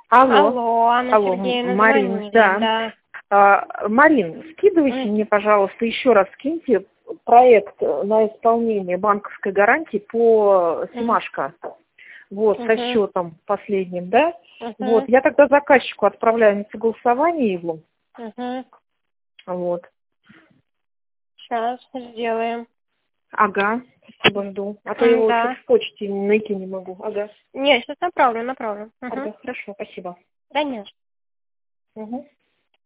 Алло, Алло, Анна алло, Сергеевна, Марин, звонили, да. да. Марин, скидывайте мне, пожалуйста, еще раз скиньте проект на исполнение банковской гарантии по Семашко. Вот, со счетом последним, да? Вот, я тогда заказчику отправляю на согласование его. Вот. Сейчас сделаем. Ага, спасибо, жду. А то я его Да. в почте найти не могу. Ага. Нет, сейчас направлю. Ага, хорошо, спасибо. Конечно. Угу.